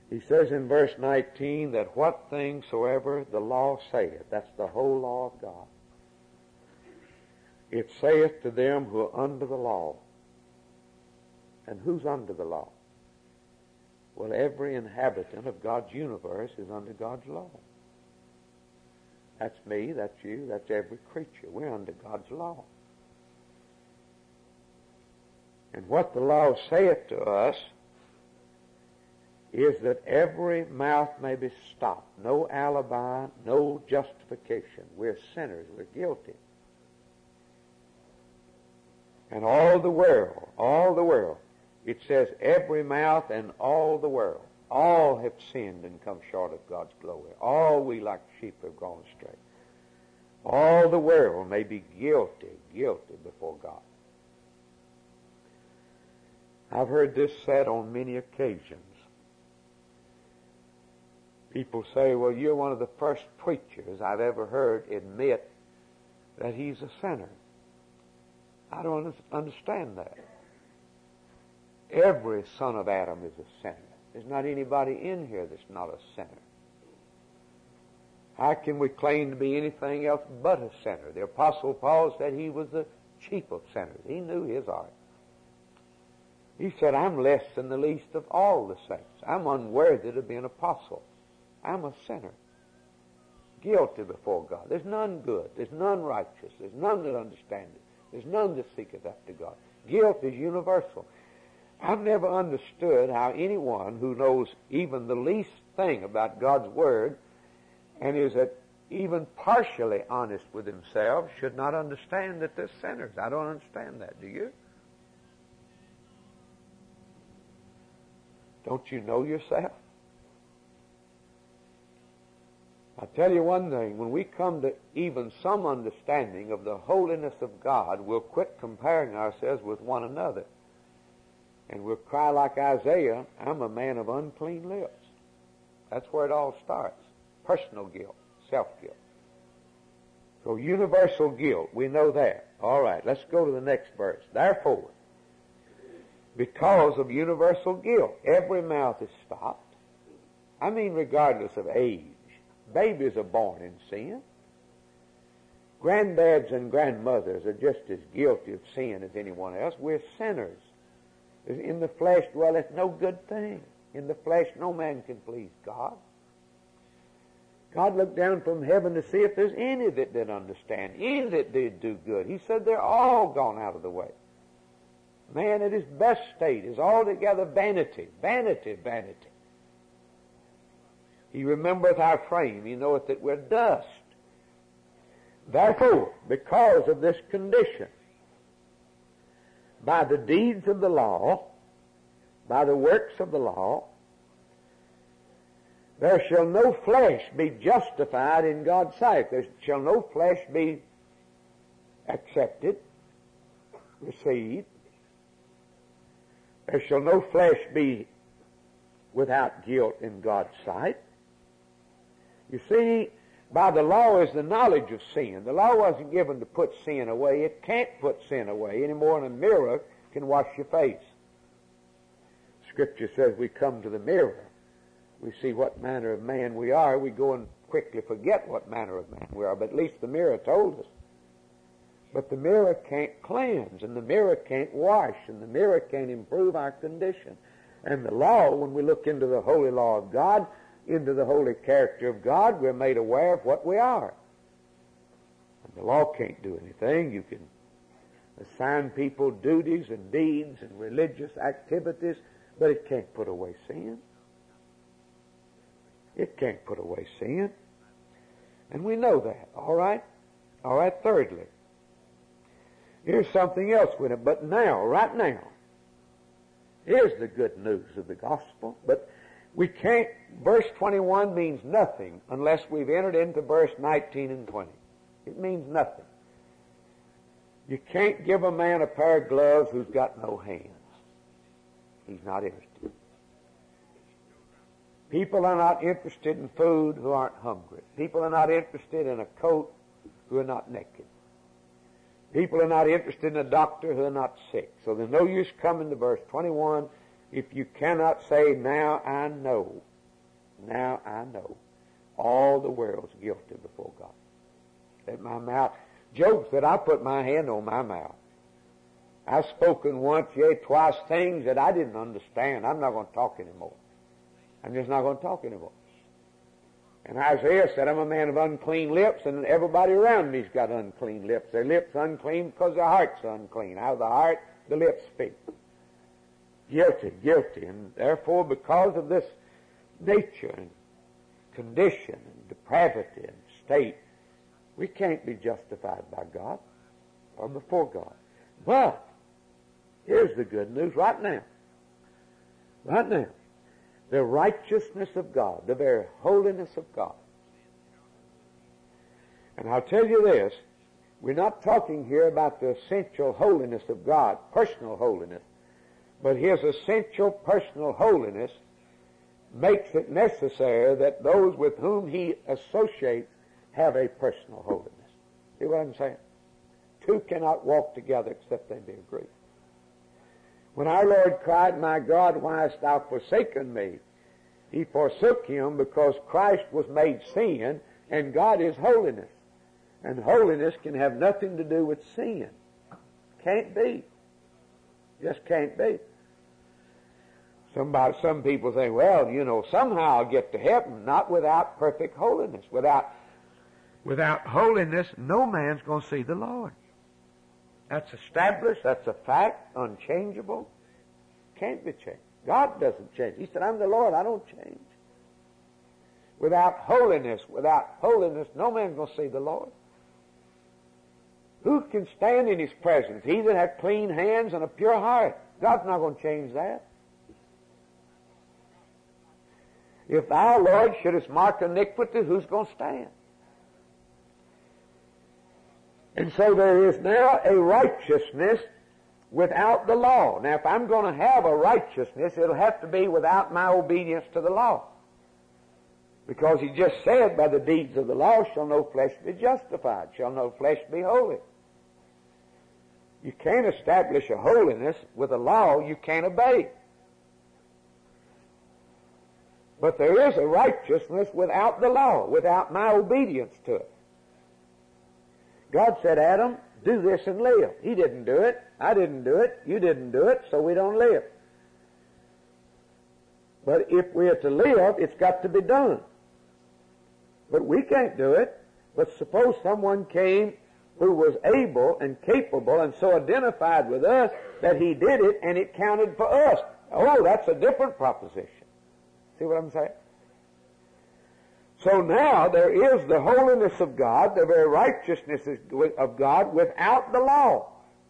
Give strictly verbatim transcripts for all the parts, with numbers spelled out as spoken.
He says in verse nineteen that what things soever the law saith, that's the whole law of God, it saith to them who are under the law. And who's under the law? Well, every inhabitant of God's universe is under God's law. That's me, that's you, that's every creature. We're under God's law. And what the law saith to us is that every mouth may be stopped. No alibi, no justification. We're sinners, we're guilty. And all the world, all the world, it says every mouth and all the world, all have sinned and come short of God's glory. All we like sheep have gone astray. All the world may be guilty, guilty before God. I've heard this said on many occasions. People say, well, you're one of the first preachers I've ever heard admit that he's a sinner. I don't understand that. Every son of Adam is a sinner. There's not anybody in here that's not a sinner. How can we claim to be anything else but a sinner? The Apostle Paul said he was the chief of sinners. He knew his art. He said, I'm less than the least of all the saints. I'm unworthy to be an apostle. I'm a sinner, guilty before God. There's none good. There's none righteous. There's none that understand it. There's none that seeketh after God. Guilt is universal. I've never understood how anyone who knows even the least thing about God's Word and is at even partially honest with himself should not understand that they're sinners. I don't understand that. Do you? Don't you know yourself? I'll tell you one thing, when we come to even some understanding of the holiness of God, we'll quit comparing ourselves with one another. And we'll cry like Isaiah, I'm a man of unclean lips. That's where it all starts. Personal guilt, self-guilt. So universal guilt, we know that. All right, let's go to the next verse. Therefore, because of universal guilt, every mouth is stopped. I mean regardless of age. Babies are born in sin. Granddads and grandmothers are just as guilty of sin as anyone else. We're sinners. In the flesh dwelleth no good thing. In the flesh no man can please God. God looked down from heaven to see if there's any that did understand, any that did do good. He said they're all gone out of the way. Man at his best state is altogether vanity, vanity, vanity. He remembereth our frame. He knoweth that we're dust. Therefore, because of this condition, by the deeds of the law, by the works of the law, there shall no flesh be justified in God's sight. There shall no flesh be accepted, received. There shall no flesh be without guilt in God's sight. You see, by the law is the knowledge of sin. The law wasn't given to put sin away. It can't put sin away any more than a mirror can wash your face. Scripture says we come to the mirror. We see what manner of man we are. We go and quickly forget what manner of man we are. But at least the mirror told us. But the mirror can't cleanse, and the mirror can't wash, and the mirror can't improve our condition. And the law, when we look into the holy law of God, into the holy character of God, we're made aware of what we are. And the law can't do anything. You can assign people duties and deeds and religious activities, but it can't put away sin. It can't put away sin. And we know that, all right? All right, thirdly, here's something else with it. But now, right now, here's the good news of the gospel. But we can't, verse twenty-one means nothing unless we've entered into verse nineteen and twenty. It means nothing. You can't give a man a pair of gloves who's got no hands. He's not interested. People are not interested in food who aren't hungry. People are not interested in a coat who are not naked. People are not interested in a doctor who are not sick. So there's no use coming to verse twenty-one if you cannot say, now I know now I know all the world's guilty before God. Let my mouth, Job said, I put my hand on my mouth. I've spoken once, yea, twice, things that I didn't understand. I'm not going to talk anymore. I'm just not going to talk anymore. And Isaiah said, I'm a man of unclean lips, and everybody around me's got unclean lips. Their lips unclean because their heart's unclean. Out of the heart, the lips speak. Guilty, guilty. And therefore, because of this nature and condition and depravity and state, we can't be justified by God or before God. But here's the good news right now. Right now. The righteousness of God, the very holiness of God. And I'll tell you this, we're not talking here about the essential holiness of God, personal holiness, but His essential personal holiness makes it necessary that those with whom He associates have a personal holiness. See what I'm saying? Two cannot walk together except they be agreed. When our Lord cried, my God, why hast thou forsaken me? He forsook Him because Christ was made sin, and God is holiness. And holiness can have nothing to do with sin. Can't be. Just can't be. Somebody, some people say, well, you know, somehow I'll get to heaven, not without perfect holiness. Without, without holiness, no man's going to see the Lord. That's established. That's a fact. Unchangeable. Can't be changed. God doesn't change. He said, I'm the Lord. I don't change. Without holiness, without holiness, no man's going to see the Lord. Who can stand in His presence? He that hath clean hands and a pure heart. God's not going to change that. If thou, Lord, shouldest mark iniquity, who's going to stand? And so there is now a righteousness without the law. Now, if I'm going to have a righteousness, it'll have to be without my obedience to the law. Because He just said, by the deeds of the law shall no flesh be justified, shall no flesh be holy. You can't establish a holiness with a law you can't obey. But there is a righteousness without the law, without my obedience to it. God said, Adam, do this and live. He didn't do it. I didn't do it. You didn't do it, so we don't live. But if we are to live, it's got to be done. But we can't do it. But suppose someone came who was able and capable and so identified with us that he did it and it counted for us. Oh, that's a different proposition. See what I'm saying? So now there is the holiness of God, the very righteousness of God without the law.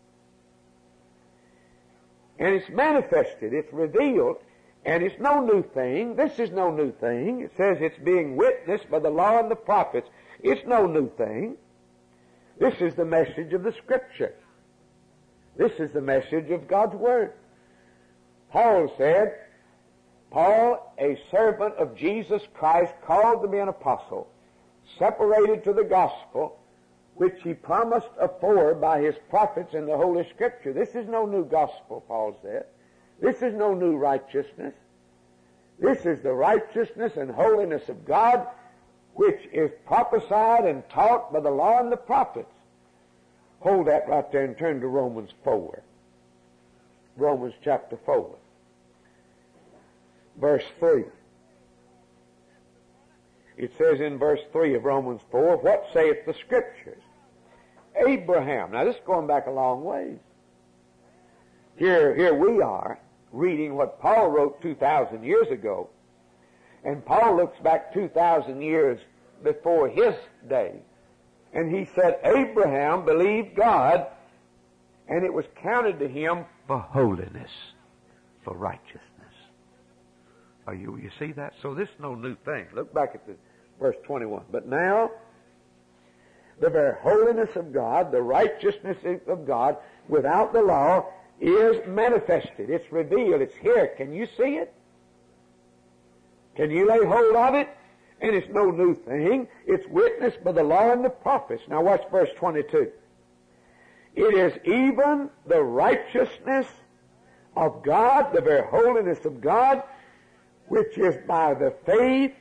And it's manifested, it's revealed, and it's no new thing. This is no new thing. It says it's being witnessed by the law and the prophets. It's no new thing. This is the message of the Scripture. This is the message of God's Word. Paul said, Paul, a servant of Jesus Christ, called to be an apostle, separated to the gospel, which he promised afore by his prophets in the Holy Scripture. This is no new gospel, Paul said. This is no new righteousness. This is the righteousness and holiness of God, which is prophesied and taught by the law and the prophets. Hold that right there and turn to Romans four. Romans chapter four. Verse three. It says in verse three of Romans four, what saith the Scriptures? Abraham. Now this is going back a long ways. Here, here we are reading what Paul wrote two thousand years ago. And Paul looks back two thousand years before his day. And he said, Abraham believed God, and it was counted to him for holiness, for righteousness. Are you, you see that? So this is no new thing. Look back at the verse twenty-one. But now, the very holiness of God, the righteousness of God, without the law, is manifested. It's revealed. It's here. Can you see it? Can you lay hold of it? And it's no new thing. It's witnessed by the law and the prophets. Now watch verse twenty-two. It is even the righteousness of God, the very holiness of God, which is by the faith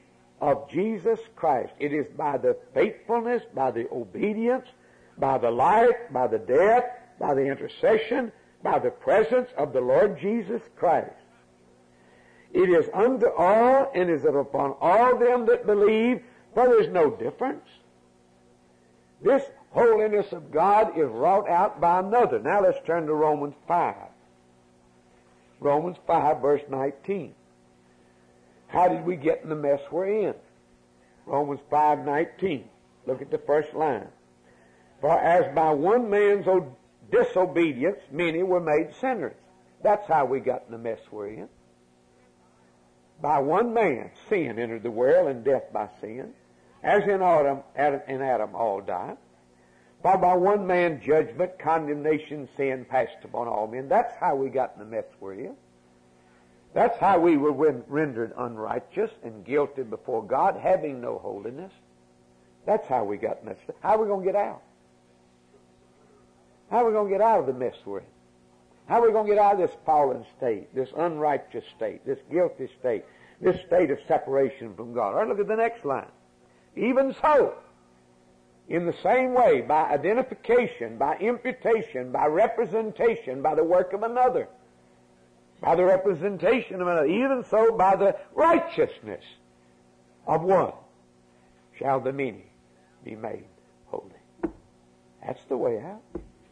of Jesus Christ. It is by the faithfulness, by the obedience, by the life, by the death, by the intercession, by the presence of the Lord Jesus Christ. It is unto all, and is upon all them that believe, for there is no difference. This holiness of God is wrought out by another. Now let's turn to Romans five. Romans five, verse nineteen. How did we get in the mess we're in? Romans five nineteen. Look at the first line. For as by one man's disobedience many were made sinners. That's how we got in the mess we're in. By one man sin entered the world, and death by sin. As in Adam, Adam, in Adam all died. For by one man judgment, condemnation, sin passed upon all men. That's how we got in the mess we're in. That's how we were rendered unrighteous and guilty before God, having no holiness. That's how we got messed up. How are we going to get out? How are we going to get out of the mess we're in? How are we going to get out of this fallen state, this unrighteous state, this guilty state, this state of separation from God? All right, look at the next line. Even so, in the same way, by identification, by imputation, by representation, by the work of another, by the representation of another, even so by the righteousness of one shall the many be made holy. That's the way out.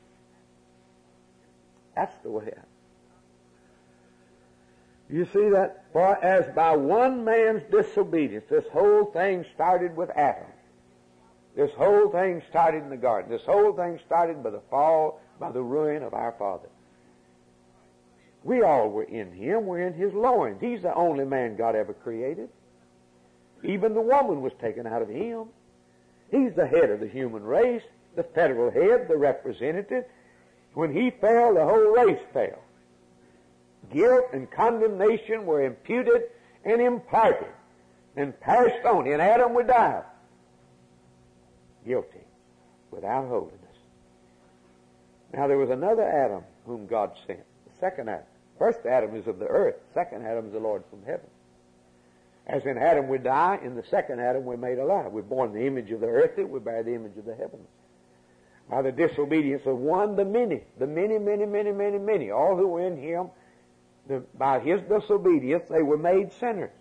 That's the way out. You see that? For as by one man's disobedience, this whole thing started with Adam. This whole thing started in the garden. This whole thing started by the fall, by the ruin of our father. We all were in him. We're in his loins. He's the only man God ever created. Even the woman was taken out of him. He's the head of the human race, the federal head, the representative. When he fell, the whole race fell. Guilt and condemnation were imputed and imparted and passed on. In Adam we died. Guilty, without holiness. Now there was another Adam whom God sent, the second Adam. First Adam is of the earth, second Adam is the Lord from heaven. As in Adam we die, in the second Adam we're made alive. We're born in the image of the earthly, we bear the image of the heavens. By the disobedience of one, the many, the many, many, many, many, many, all who were in him, the, by his disobedience they were made sinners.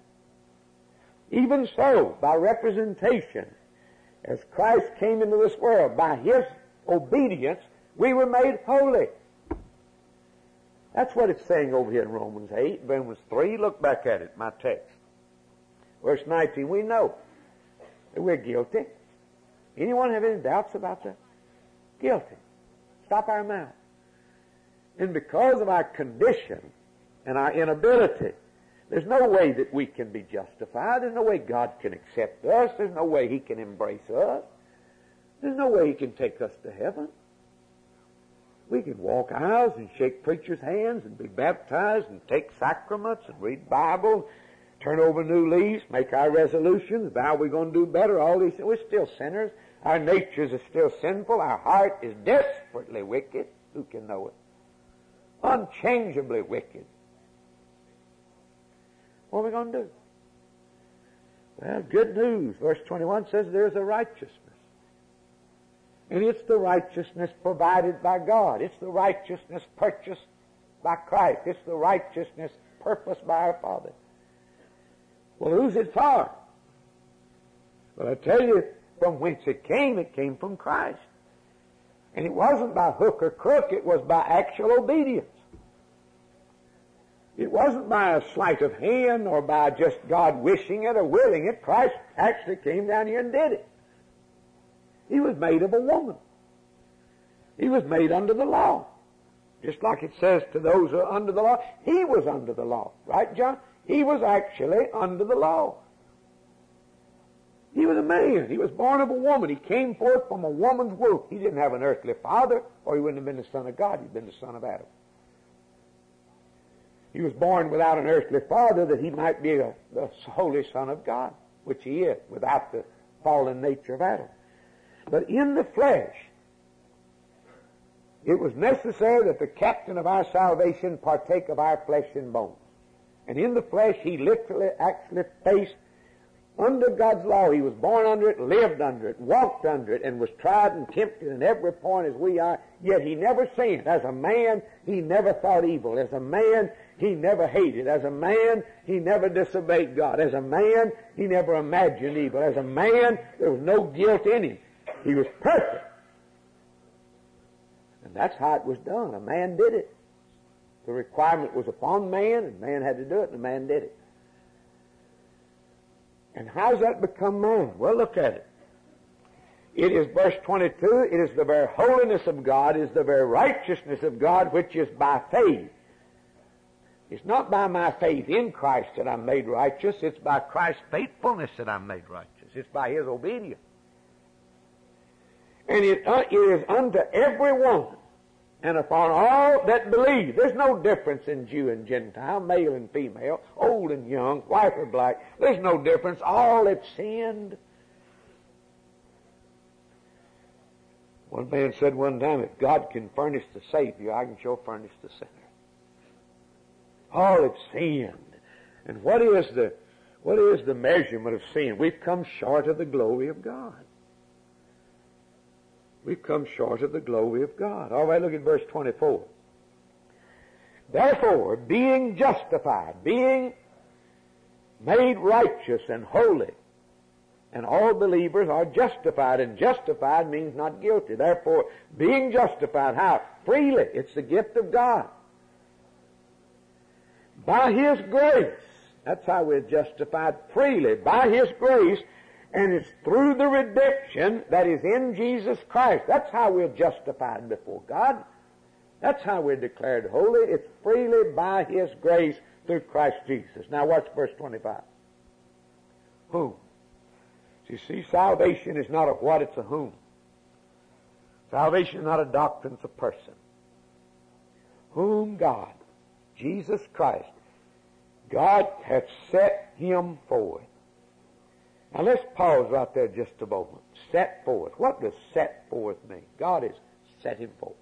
Even so, by representation, as Christ came into this world, by his obedience, we were made holy. That's what it's saying over here in Romans eight, Romans three. Look back at it, my text. Verse nineteen, we know that we're guilty. Anyone have any doubts about that? Guilty. Stop our mouth. And because of our condition and our inability, there's no way that we can be justified. There's no way God can accept us. There's no way he can embrace us. There's no way he can take us to heaven. We can walk aisles and shake preachers' hands and be baptized and take sacraments and read Bible, turn over new leaves, make our resolutions, vow we're going to do better, all these things. We're still sinners. Our natures are still sinful. Our heart is desperately wicked. Who can know it? Unchangeably wicked. What are we going to do? Well, good news. Verse twenty-one says there's a righteousness. And it's the righteousness provided by God. It's the righteousness purchased by Christ. It's the righteousness purposed by our Father. Well, who's it for? Well, I tell you, from whence it came, it came from Christ. And it wasn't by hook or crook, it was by actual obedience. It wasn't by a sleight of hand or by just God wishing it or willing it. Christ actually came down here and did it. He was made of a woman. He was made under the law. Just like it says to those who are under the law, he was under the law. Right, John? He was actually under the law. He was a man. He was born of a woman. He came forth from a woman's womb. He didn't have an earthly father, or he wouldn't have been the son of God. He'd been the son of Adam. He was born without an earthly father that he might be a, the holy Son of God, which he is, without the fallen nature of Adam. But in the flesh, it was necessary that the captain of our salvation partake of our flesh and bones. And in the flesh, he literally, actually faced under God's law. He was born under it, lived under it, walked under it, and was tried and tempted in every point as we are, yet he never sinned. As a man, he never thought evil. As a man, he never hated. As a man, he never disobeyed God. As a man, he never imagined evil. As a man, there was no guilt in him. He was perfect. And that's how it was done. A man did it. The requirement was upon man, and man had to do it, and the man did it. And how does that become man? Well, look at it. It is, verse twenty-two, it is the very holiness of God, it is the very righteousness of God, which is by faith. It's not by my faith in Christ that I'm made righteous. It's by Christ's faithfulness that I'm made righteous. It's by His obedience. And it, uh, it is unto everyone and upon all that believe. There's no difference in Jew and Gentile, male and female, old and young, white or black. There's no difference. All have sinned. One man said one time, if God can furnish the Savior, I can sure furnish the sinner. All have sinned. And what is the, what is the measurement of sin? We've come short of the glory of God. We've come short of the glory of God. All right, look at verse twenty-four. Therefore, being justified, being made righteous and holy, and all believers are justified, and justified means not guilty. Therefore, being justified, how? Freely. It's the gift of God. By His grace. That's how we're justified, freely, by His grace. And it's through the redemption that is in Jesus Christ. That's how we're justified before God. That's how we're declared holy. It's freely by His grace through Christ Jesus. Now watch verse twenty-five. Whom? You see, salvation is not a what, it's a whom. Salvation is not a doctrine, it's a person. Whom God, Jesus Christ, God hath set Him forth. Now let's pause right there just a moment. Set forth. What does set forth mean? God has set Him forth.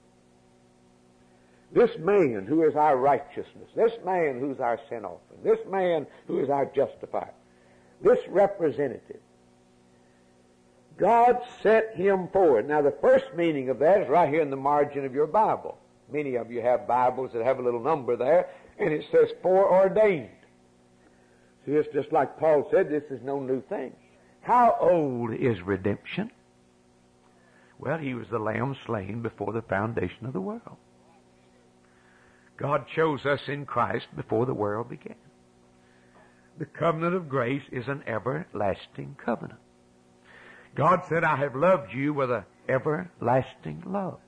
This man who is our righteousness, this man who is our sin offering, this man who is our justifier, this representative, God set him forward. Now the first meaning of that is right here in the margin of your Bible. Many of you have Bibles that have a little number there, and it says foreordained. See, it's just like Paul said, this is no new thing. How old is redemption? Well, He was the Lamb slain before the foundation of the world. God chose us in Christ before the world began. The covenant of grace is an everlasting covenant. God said, I have loved you with an everlasting love.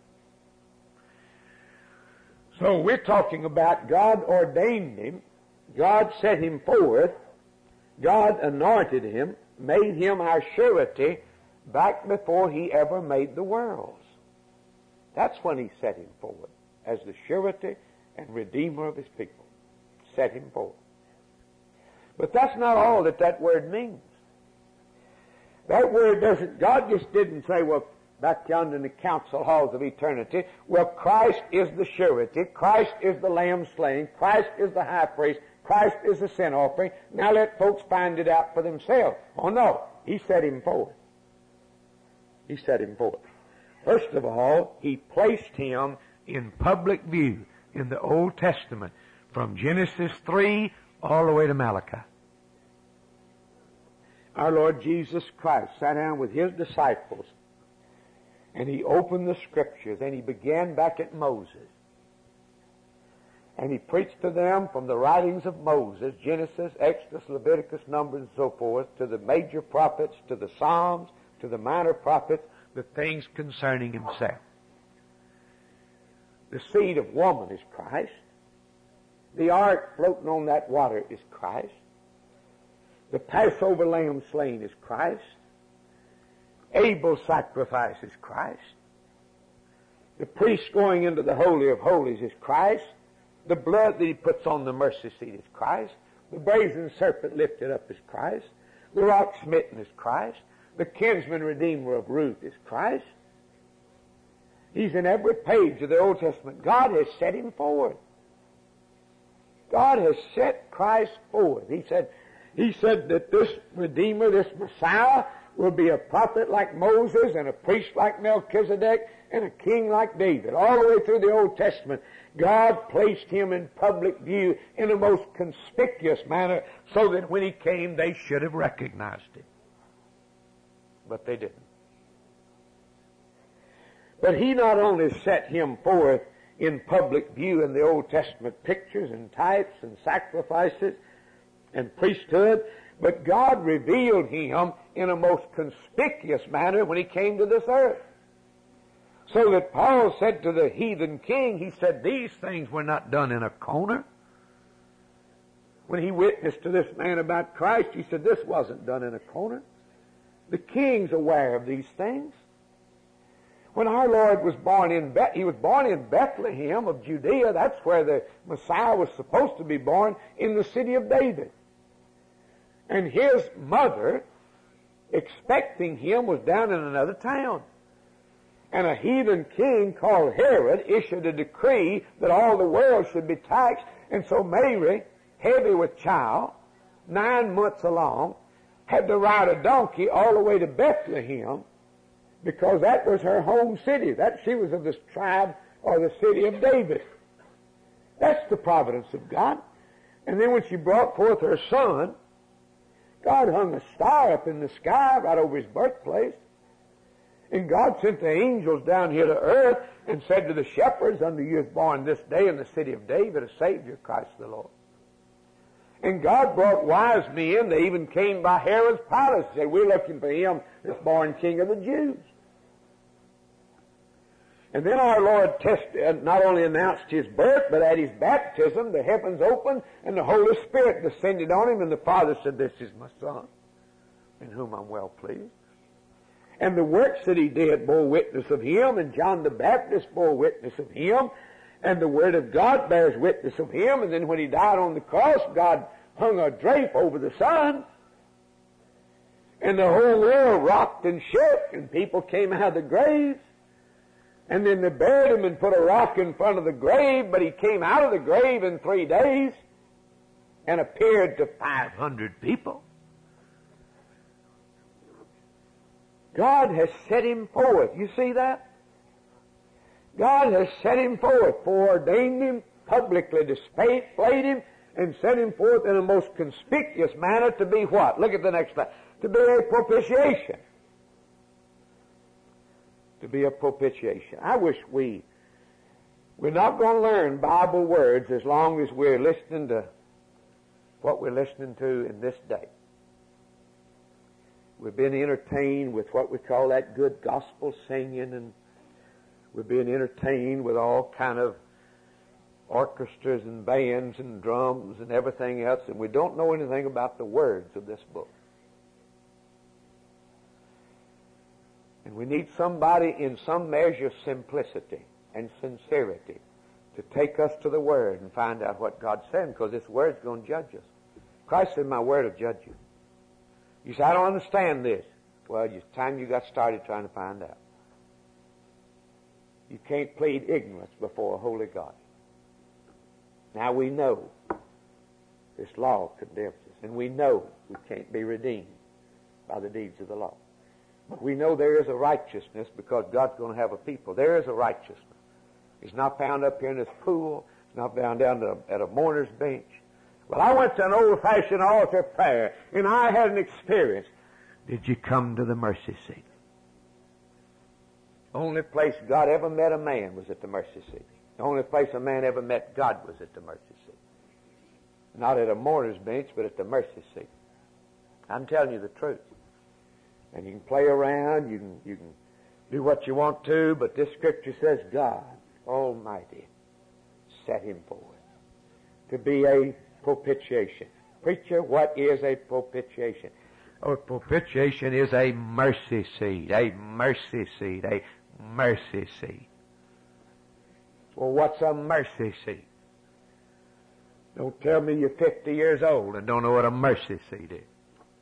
So we're talking about God ordained him, God set him forth, God anointed him, made him our surety back before he ever made the worlds. That's when he set him forward as the surety and redeemer of his people. Set him forward. But that's not all that that word means. That word doesn't, God just didn't say, well, back yonder in the council halls of eternity, well, Christ is the surety, Christ is the lamb slain, Christ is the high priest, Christ is the sin offering. Now let folks find it out for themselves. Oh no, He set him forward. He set him forward. First of all, He placed him in public view in the Old Testament from Genesis three all the way to Malachi. Our Lord Jesus Christ sat down with His disciples and He opened the Scriptures and He began back at Moses. And He preached to them from the writings of Moses, Genesis, Exodus, Leviticus, Numbers, and so forth, to the major prophets, to the Psalms, to the minor prophets, the things concerning Himself. The seed of woman is Christ. The ark floating on that water is Christ. The Passover lamb slain is Christ. Abel's sacrifice is Christ. The priest going into the Holy of Holies is Christ. The blood that He puts on the mercy seat is Christ. The brazen serpent lifted up is Christ. The rock smitten is Christ. The kinsman redeemer of Ruth is Christ. He's in every page of the Old Testament. God has set Him forward. God has set Christ forward. He said, He said that this Redeemer, this Messiah, will be a prophet like Moses and a priest like Melchizedek and a king like David. All the way through the Old Testament, God placed him in public view in a most conspicuous manner so that when he came, they should have recognized him. But they didn't. But he not only set him forth in public view in the Old Testament pictures and types and sacrifices and priesthood, but God revealed him in a most conspicuous manner when he came to this earth. So that Paul said to the heathen king, he said, these things were not done in a corner. When he witnessed to this man about Christ, he said, this wasn't done in a corner. The king's aware of these things. When our Lord was born in Beth, he was born in Bethlehem of Judea. That's where the Messiah was supposed to be born, in the city of David. And his mother, expecting him, was down in another town. And a heathen king called Herod issued a decree that all the world should be taxed. And so Mary, heavy with child, nine months along, had to ride a donkey all the way to Bethlehem, because that was her home city. That she was of this tribe or the city of David. That's the providence of God. And then when she brought forth her son, God hung a star up in the sky right over his birthplace. And God sent the angels down here to earth and said to the shepherds, unto you is born this day in the city of David a Savior, Christ the Lord. And God brought wise men. They even came by Herod's palace and said, we're looking for him that's born King of the Jews. And then our Lord test, uh, not only announced his birth, but at his baptism, the heavens opened and the Holy Spirit descended on him, and the Father said, this is my Son, in whom I'm well pleased. And the works that he did bore witness of him, and John the Baptist bore witness of him, and the Word of God bears witness of him. And then when he died on the cross, God hung a drape over the Son, and the whole world rocked and shook, and people came out of the graves. And then they buried him and put a rock in front of the grave, but he came out of the grave in three days and appeared to five hundred people. God has set him forth. You see that? God has set him forth, foreordained him, publicly displayed him, and set him forth in a most conspicuous manner to be what? Look at the next slide. To be a propitiation. To be a propitiation. I wish we, we're not going to learn Bible words as long as we're listening to what we're listening to in this day. We've been entertained with what we call that good gospel singing, and we've been entertained with all kind of orchestras and bands and drums and everything else, and we don't know anything about the words of this book. And we need somebody in some measure of simplicity and sincerity to take us to the Word and find out what God's saying, because this Word's going to judge us. Christ said, my Word will judge you. You say, I don't understand this. Well, it's time you got started trying to find out. You can't plead ignorance before a holy God. Now we know this law condemns us, and we know we can't be redeemed by the deeds of the law. But we know there is a righteousness because God's going to have a people. There is a righteousness. It's not found up here in this pool. It's not found down to, at a mourner's bench. Well, I went to an old-fashioned altar prayer, and I had an experience. Did you come to the mercy seat? The only place God ever met a man was at the mercy seat. The only place a man ever met God was at the mercy seat. Not at a mourner's bench, but at the mercy seat. I'm telling you the truth. And you can play around, you can, you can do what you want to, but this scripture says God Almighty set him forward to be a propitiation. Preacher, what is a propitiation? Oh, propitiation is a mercy seat, a mercy seat, a mercy seat. Well, what's a mercy seat? Don't tell me you're fifty years old and don't know what a mercy seat is.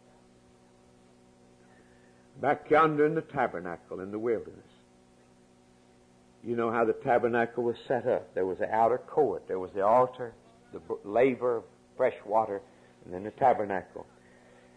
Back yonder in the tabernacle in the wilderness, you know how the tabernacle was set up. There was the outer court, there was the altar, the laver of fresh water, and then the tabernacle.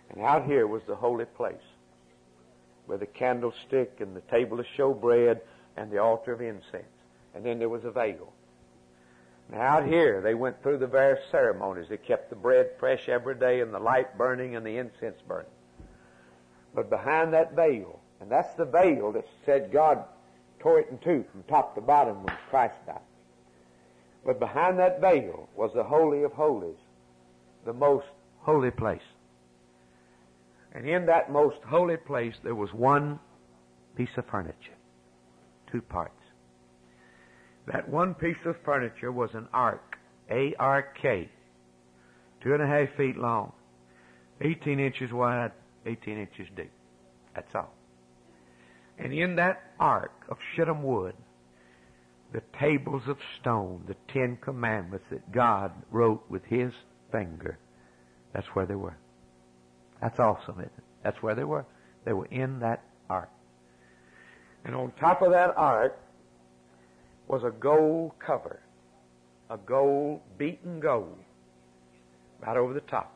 And out here was the holy place, with the candlestick and the table of showbread and the altar of incense. And then there was a veil. Now out here they went through the various ceremonies. They kept the bread fresh every day and the light burning and the incense burning. But behind that veil, and that's the veil that said God tore it in two from top to bottom when Christ died. But behind that veil was the Holy of Holies, the most holy place. And in that most holy place there was one piece of furniture, two parts. That one piece of furniture was an ark, A R K, two and a half feet long, eighteen inches wide, eighteen inches deep. That's all. And in that ark of shittim wood, the tables of stone, the Ten Commandments that God wrote with His finger, that's where they were. That's awesome, isn't it? That's where they were. They were in that ark. And on top of that ark was a gold cover, a gold, beaten gold, right over the top.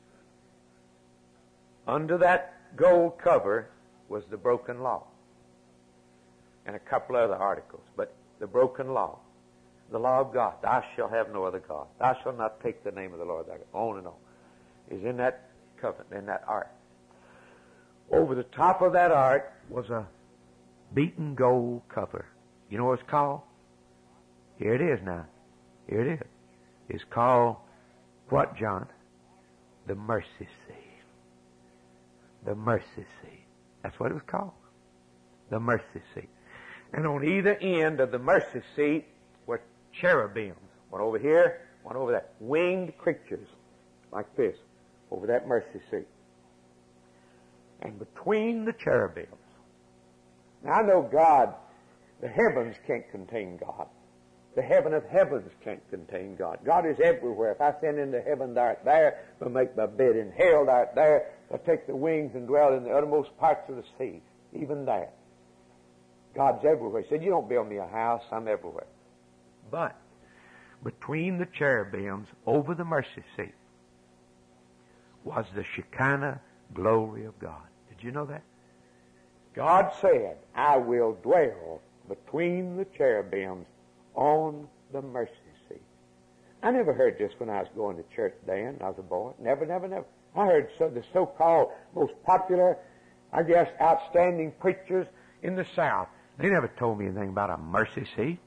Under that gold cover was the broken law and a couple other articles, but the broken law, the law of God, thou shalt have no other God, thou shalt not take the name of the Lord thy God, on and on, is in that covenant, in that ark. Over the top of that ark was a beaten gold cover. You know what it's called? Here it is now. Here it is. It's called what, John? The mercy seat. The mercy seat. That's what it was called. The mercy seat. And on either end of the mercy seat were cherubims. One over here, one over there. Winged creatures like this over that mercy seat. And between the cherubims. Now I know God, the heavens can't contain God. The heaven of heavens can't contain God. God is everywhere. If I send into heaven, thou art there. If I make my bed in hell, thou art there. If I take the wings and dwell in the uttermost parts of the sea, even there. God's everywhere. He said, you don't build me a house, I'm everywhere. But between the cherubims over the mercy seat was the Shekinah glory of God. Did you know that? God said, I will dwell between the cherubims on the mercy seat. I never heard this when I was going to church then, when I was a boy. Never, never, never. I heard so, the so-called most popular, I guess, outstanding preachers in the South. They never told me anything about a mercy seat.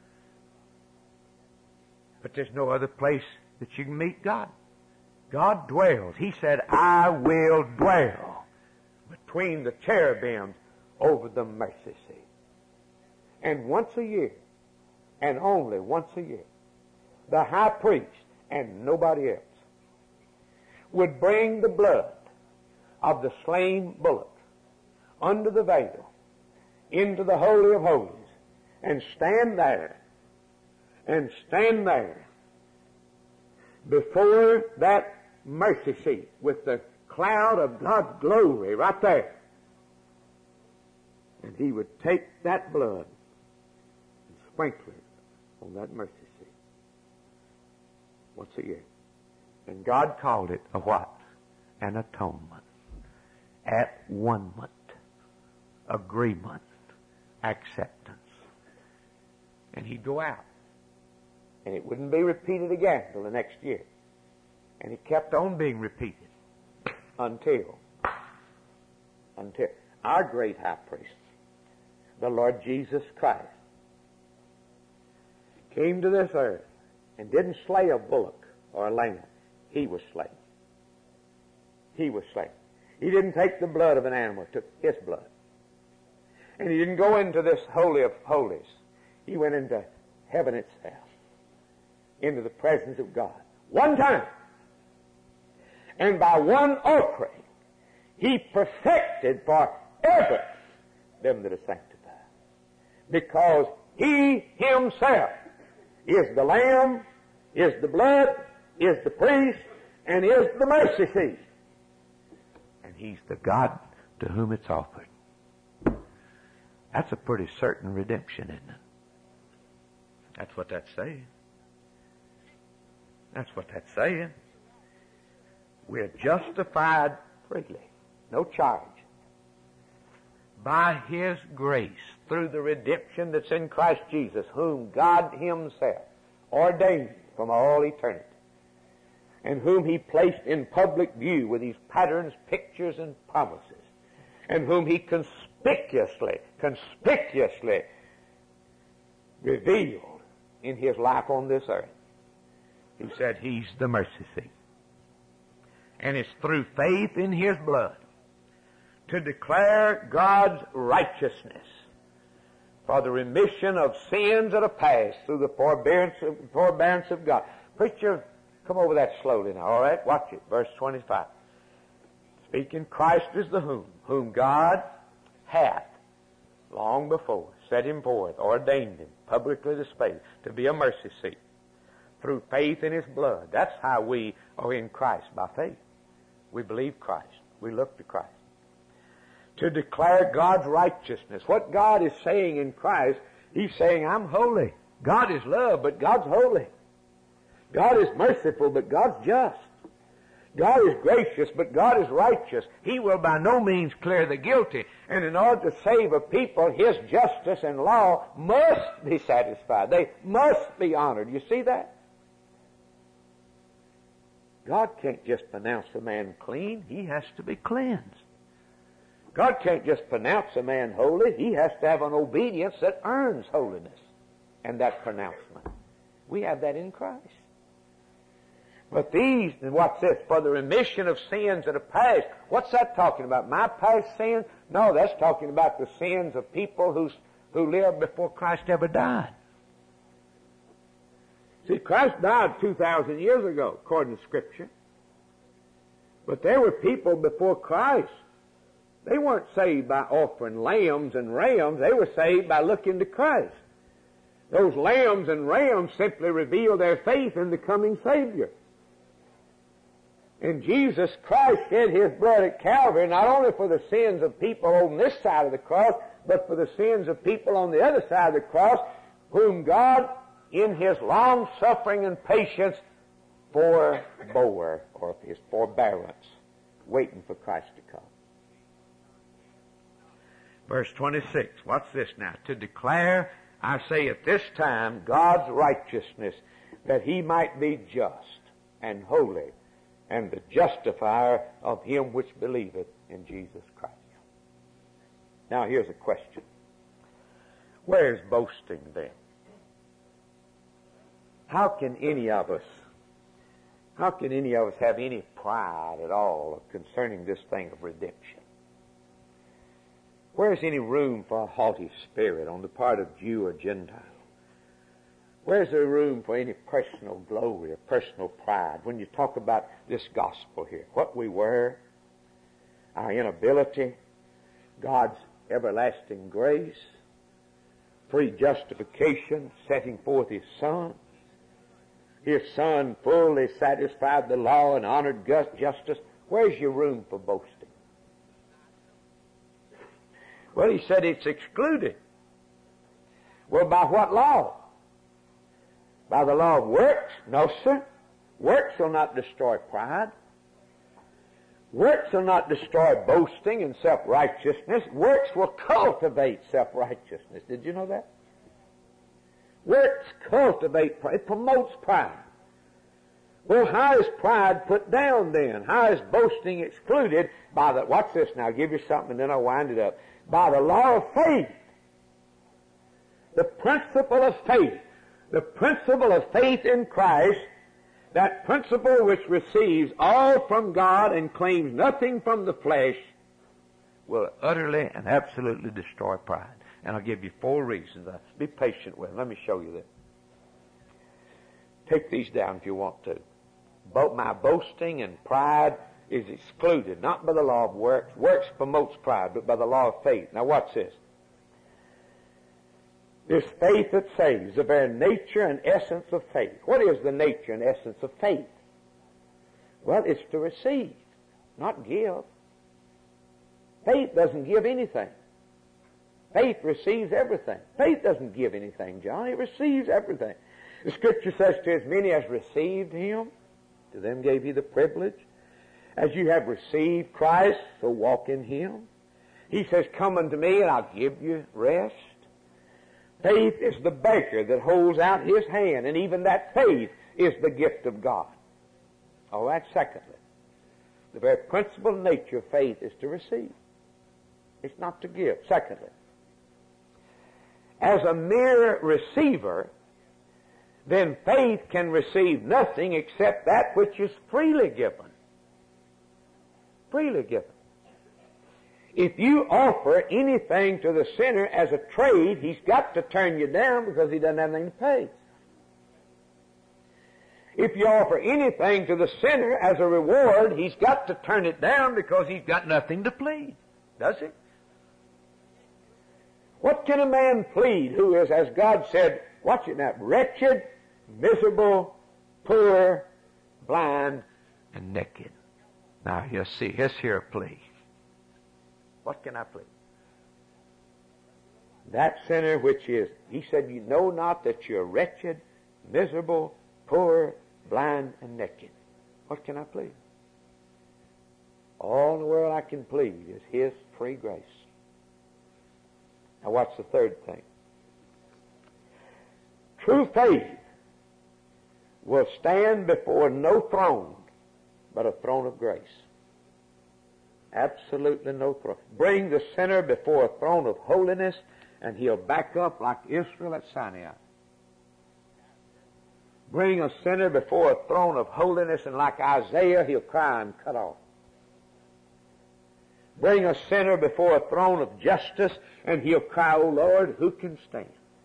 But there's no other place that you can meet God. God dwells. He said, I will dwell between the cherubims over the mercy seat. And once a year, and only once a year, the high priest and nobody else would bring the blood of the slain bullock under the veil into the Holy of Holies and stand there and stand there before that mercy seat with the cloud of God's glory right there. And he would take that blood and sprinkle it on that mercy seat once a year. And God called it a what? An atonement. At-one-ment. Agreement. Acceptance. And he'd go out. And it wouldn't be repeated again till the next year. And it kept on being repeated until, until our great high priest, the Lord Jesus Christ, came to this earth and didn't slay a bullock or a lamb. He was slain. He was slain. He didn't take the blood of an animal, took his blood. And he didn't go into this Holy of Holies. He went into heaven itself, into the presence of God. One time. And by one offering, he perfected forever them that are sanctified. Because he himself is the Lamb, is the blood, is the priest, and is the mercy seat. And he's the God to whom it's offered. That's a pretty certain redemption, isn't it? That's what that's saying. That's what that's saying. We're justified freely, no charge. By His grace, through the redemption that's in Christ Jesus, whom God Himself ordained from all eternity, and whom He placed in public view with His patterns, pictures, and promises, and whom He conspicuously, conspicuously revealed in His life on this earth. He said He's the mercy seat. And it's through faith in His blood to declare God's righteousness for the remission of sins that are past through the forbearance of, forbearance of God. Preacher, come over that slowly now, all right? Watch it, verse twenty-five. Speaking, Christ is the whom, whom God hath long before set Him forth, ordained Him, publicly displayed, to be a mercy seat through faith in His blood. That's how we are in Christ, by faith. We believe Christ. We look to Christ. To declare God's righteousness. What God is saying in Christ, He's saying, I'm holy. God is love, but God's holy. God is merciful, but God's just. God is gracious, but God is righteous. He will by no means clear the guilty. And in order to save a people, His justice and law must be satisfied. They must be honored. You see that? God can't just pronounce a man clean. He has to be cleansed. God can't just pronounce a man holy. He has to have an obedience that earns holiness and that pronouncement. We have that in Christ. But these, and what's this? For the remission of sins that are past. What's that talking about? My past sins? No, that's talking about the sins of people who's, who lived before Christ ever died. See, Christ died two thousand years ago, according to Scripture. But there were people before Christ. They weren't saved by offering lambs and rams. They were saved by looking to Christ. Those lambs and rams simply reveal their faith in the coming Savior. And Jesus Christ shed His blood at Calvary, not only for the sins of people on this side of the cross, but for the sins of people on the other side of the cross, whom God, in His long suffering and patience, forbore, or His forbearance, waiting for Christ to come. Verse twenty-six, what's this now? To declare, I say at this time, God's righteousness, that He might be just and holy, and the justifier of him which believeth in Jesus Christ. Now here's a question. Where's boasting then? How can any of us, how can any of us have any pride at all concerning this thing of redemption? Where's any room for a haughty spirit on the part of Jew or Gentile? Where's there room for any personal glory or personal pride when you talk about this gospel here? What we were, our inability, God's everlasting grace, free justification, setting forth His Son. His Son fully satisfied the law and honored justice. Where's your room for boasting? Well, He said it's excluded. Well, by what law? By the law of works? No, sir. Works will not destroy pride. Works will not destroy boasting and self-righteousness. Works will cultivate self-righteousness. Did you know that? Works cultivate pride. It promotes pride. Well, how is pride put down then? How is boasting excluded? By the, watch this now, I'll give you something and then I'll wind it up. By the law of faith. The principle of faith. The principle of faith in Christ, that principle which receives all from God and claims nothing from the flesh, will utterly and absolutely destroy pride. And I'll give you four reasons. Be patient with them. Let me show you this. Take these down if you want to. Both my boasting and pride is excluded, not by the law of works. Works promotes pride, but by the law of faith. Now watch this. This faith that saves, the very nature and essence of faith. What is the nature and essence of faith? Well, it's to receive, not give. Faith doesn't give anything. Faith receives everything. Faith doesn't give anything, John. It receives everything. The Scripture says, to as many as received Him, to them gave He the privilege. As you have received Christ, so walk in Him. He says, come unto me and I'll give you rest. Faith is the baker that holds out his hand, and even that faith is the gift of God. Oh, that's secondly. The very principal nature of faith is to receive. It's not to give. Secondly, as a mere receiver, then faith can receive nothing except that which is freely given. Freely given. If you offer anything to the sinner as a trade, he's got to turn you down because he doesn't have anything to pay. If you offer anything to the sinner as a reward, he's got to turn it down because he's got nothing to plead. Does he? What can a man plead who is, as God said, watch it now, wretched, miserable, poor, blind, and naked? Now, you see, here's here a plea. What can I plead? That sinner which is, he said, you know not that you're wretched, miserable, poor, blind, and naked. What can I plead? All in the world I can plead is His free grace. Now what's the third thing? True faith will stand before no throne but a throne of grace. Absolutely no throne. Bring the sinner before a throne of holiness and he'll back up like Israel at Sinai. Bring a sinner before a throne of holiness and like Isaiah he'll cry and cut off. Bring a sinner before a throne of justice and he'll cry, O Lord, who can stand?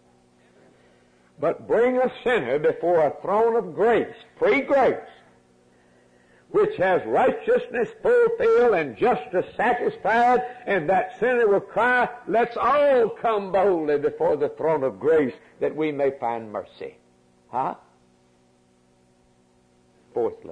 But bring a sinner before a throne of grace, free grace, which has righteousness fulfilled and justice satisfied, and that sinner will cry, let's all come boldly before the throne of grace that we may find mercy. Huh? Fourthly,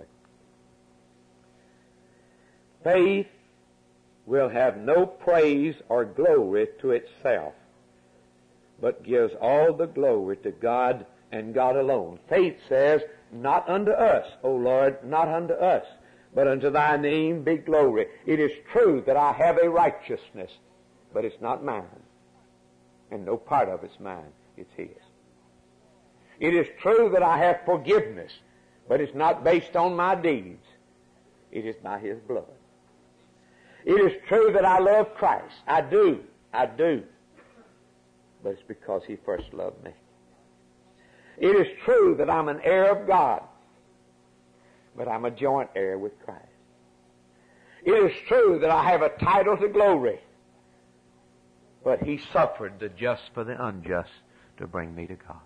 faith will have no praise or glory to itself, but gives all the glory to God and God alone. Faith says, not unto us, O Lord, not unto us, but unto thy name be glory. It is true that I have a righteousness, but it's not mine. And no part of it's mine, it's His. It is true that I have forgiveness, but it's not based on my deeds. It is by His blood. It is true that I love Christ. I do. I do. But it's because He first loved me. It is true that I'm an heir of God, but I'm a joint heir with Christ. It is true that I have a title to glory, but He suffered the just for the unjust to bring me to God.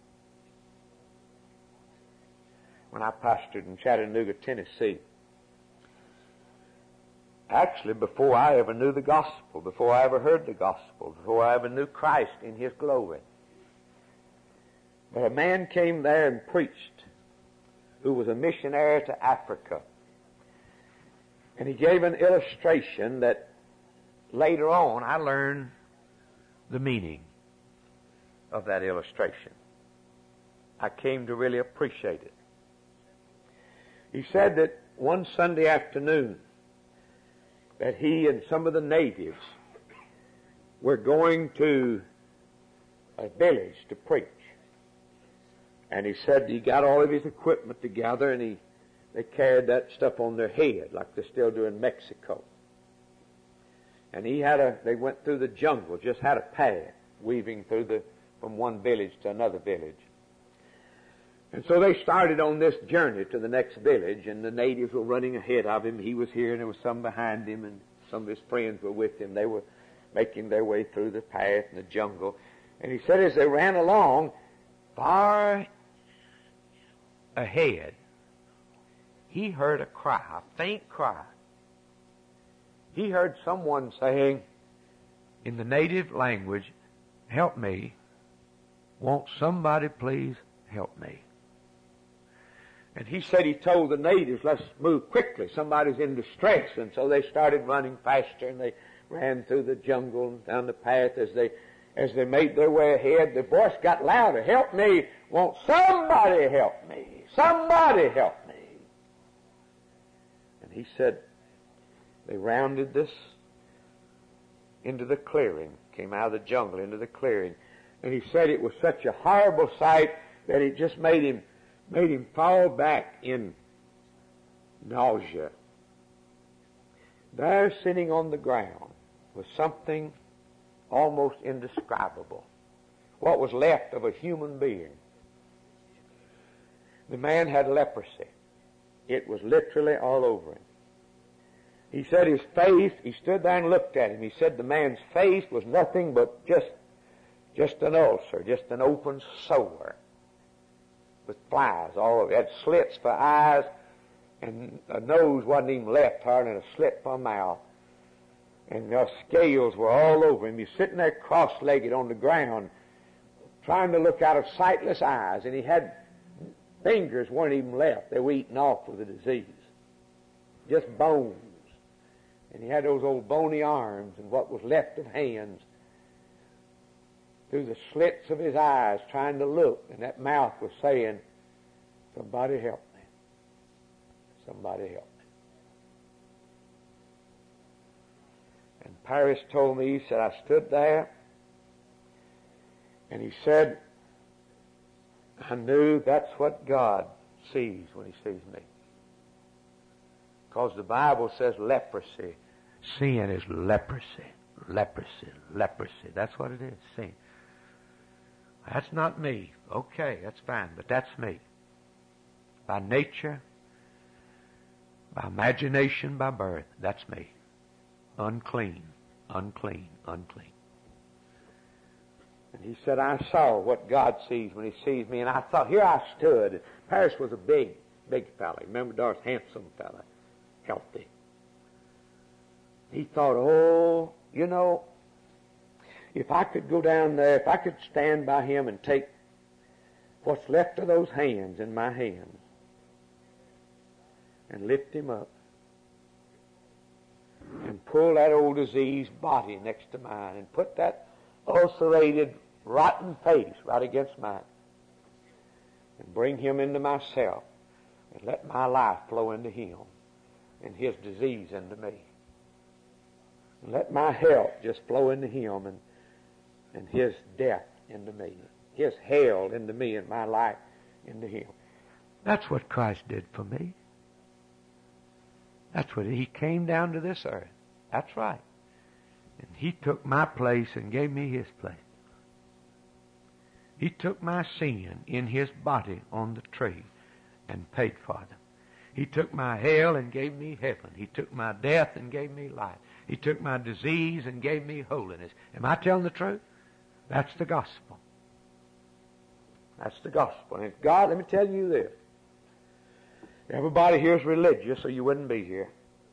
When I pastored in Chattanooga, Tennessee, actually before I ever knew the gospel, before I ever heard the gospel, before I ever knew Christ in His glory, but a man came there and preached who was a missionary to Africa. And he gave an illustration that later on I learned the meaning of that illustration. I came to really appreciate it. He said that one Sunday afternoon that he and some of the natives were going to a village to preach. And he said he got all of his equipment together and he they carried that stuff on their head like they still do in Mexico. And he had a, they went through the jungle, just had a path weaving through the, from one village to another village. And so they started on this journey to the next village, and the natives were running ahead of him. He was here and there was some behind him, and some of his friends were with him. They were making their way through the path in the jungle. And he said as they ran along, far ahead, he heard a cry, a faint cry. He heard someone saying in the native language, help me. Won't somebody please help me? And he said he told the natives, let's move quickly. Somebody's in distress. And so they started running faster and they ran through the jungle and down the path as they as they made their way ahead. The voice got louder, help me. Won't somebody help me? Somebody help me. And he said, They rounded this into the clearing, came out of the jungle into the clearing. And he said it was such a horrible sight that it just made him, made him fall back in nausea. There, sitting on the ground, was something almost indescribable. What was left of a human being. The man had leprosy. It was literally all over him. He said his face, he stood there and looked at him. He said the man's face was nothing but just, just an ulcer, just an open sore with flies all over it. It had slits for eyes, and a nose wasn't even left hard, and a slit for a mouth. And the scales were all over him. He's sitting there cross-legged on the ground, trying to look out of sightless eyes, and he had fingers weren't even left. They were eaten off with the disease. Just bones. And he had those old bony arms and what was left of hands through the slits of his eyes trying to look, and that mouth was saying, somebody help me. Somebody help me. And Paris told me, he said, I stood there, and he said, I knew that's what God sees when he sees me. Because the Bible says leprosy. Sin is leprosy. Leprosy. Leprosy. That's what it is. Sin. That's not me. Okay, that's fine, but that's me. By nature, by imagination, by birth, that's me. Unclean. Unclean. Unclean. And he said, I saw what God sees when he sees me. And I thought, here I stood. Paris was a big, big fella. Remember, Doris, handsome fella. Healthy. He thought, oh, you know, if I could go down there, if I could stand by him and take what's left of those hands in my hands and lift him up and pull that old diseased body next to mine and put that ulcerated, rotten face right against mine and bring him into myself and let my life flow into him and his disease into me. And let my health just flow into him and, and his death into me. His hell into me and my life into him. That's what Christ did for me. That's what he came down to this earth. That's right. And he took my place and gave me his place. He took my sin in his body on the tree and paid for them. He took my hell and gave me heaven. He took my death and gave me life. He took my disease and gave me holiness. Am I telling the truth? That's the gospel. That's the gospel. And God, let me tell you this. Everybody here is religious, or you wouldn't be here.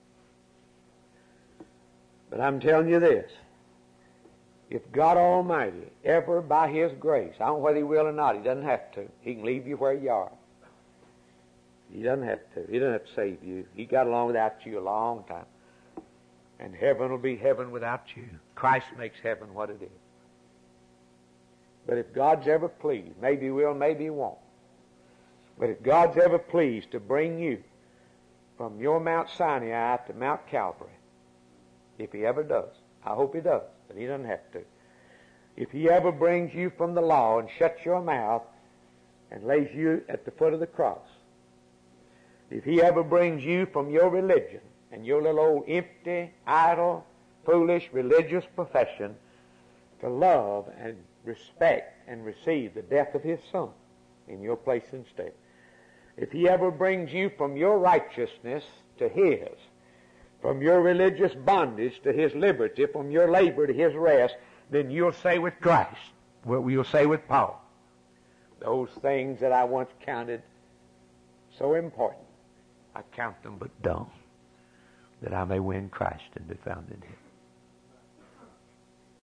But I'm telling you this. If God Almighty ever by his grace, I don't know whether he will or not, he doesn't have to. He can leave you where you are. He doesn't have to. He doesn't have to save you. He got along without you a long time. And heaven will be heaven without you. Christ makes heaven what it is. But if God's ever pleased, maybe he will, maybe he won't. But if God's ever pleased to bring you from your Mount Sinai to Mount Calvary, if he ever does, I hope he does, but he doesn't have to. If he ever brings you from the law and shuts your mouth and lays you at the foot of the cross, if he ever brings you from your religion and your little old empty, idle, foolish religious profession to love and respect and receive the death of his Son in your place instead, if he ever brings you from your righteousness to his, from your religious bondage to his liberty, from your labor to his rest, then you'll say with Christ, what you'll say with Paul, those things that I once counted so important, I count them but dung, that I may win Christ and be found in him.